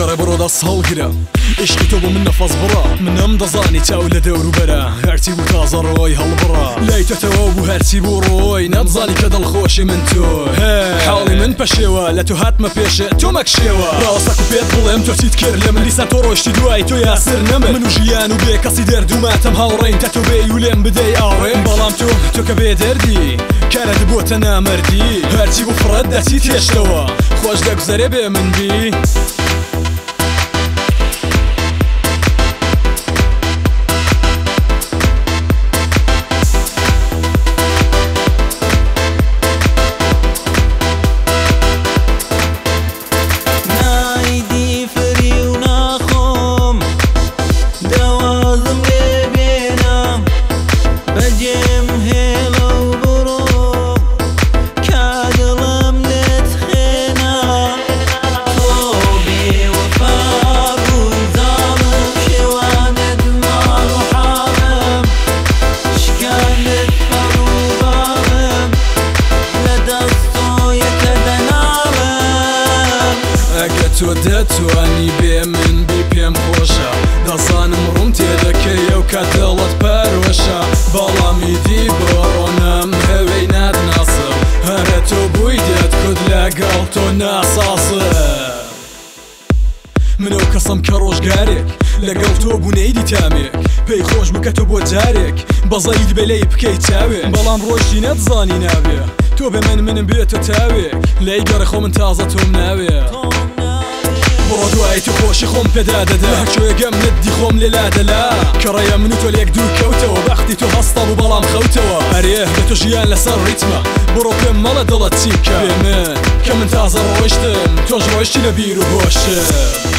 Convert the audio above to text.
گەڕێ بڕۆ دەست هەڵگرە عشقی تۆ بۆ من نەفەس بڕە منم دەزانی چاو لە دەوروبەرە هەرچی بوو تازە ڕۆی هەڵبڕە لای تۆتەوە بوو هەرچی بوو ڕۆی نەمزانی کە دڵخۆشی من تۆ حاڵی من پەشێوە لە تۆ هاتمە پێشە تۆ مەکشێوە ڕاستەک و پێت بڵێم تۆ چیت کرد لە من لیسان تۆ ڕۆشتی دوای تۆ یاسر نەمن من و ژیان و بێ کەسی دەردوماتەم هاوڕێین تا تۆ بێی و لێم بدەی ئاڕێم بەڵام تۆ کە بێ دەردی کارە دەبۆتە نامەردی هەرچی بوو فڕەت دەچی تێشتەوە خۆش دەگوزەرێ بێ من بی تۆ دەتوانی بێ من بی پێم خۆشە دەزانم ڕوم تێدەکەی و کە دڵت پەرۆشە بەڵامی دی بۆڕۆنەم هەوەی نادناسم هەرە تۆ بووی دێت خود لەگەڵ تۆ ناساسم منەو کەسم کە ڕۆژگارێک لەگەڵ تۆ بوونەی دیتامێک پێی خۆش بکە تۆ بۆ جارێک بەزەید بەلەی بکەی چاوێ بەڵام ڕۆژی نەتزانی نابێ تۆ بێ منم بێتە تاوێک لای گەڕێ خۆ من تازە تۆم ناوێ بڕۆ دوای تو خۆشی خۆم پێدا دەدا هەرچۆیەگەم ندی خۆم لێلا دەلا کەڕەیە من و تۆ لێک دوور کەوتەوە بەختی تۆ هەستە بوو بەڵام خەوتەوە ئەرێ لە تۆ ژیان لەسەر ڕیتمە بڕۆ پێم مەڵە دڵت چیکە پێ من کە من تازە ڕۆیشتم تۆش ڕۆیشتی لە بیر و هۆشم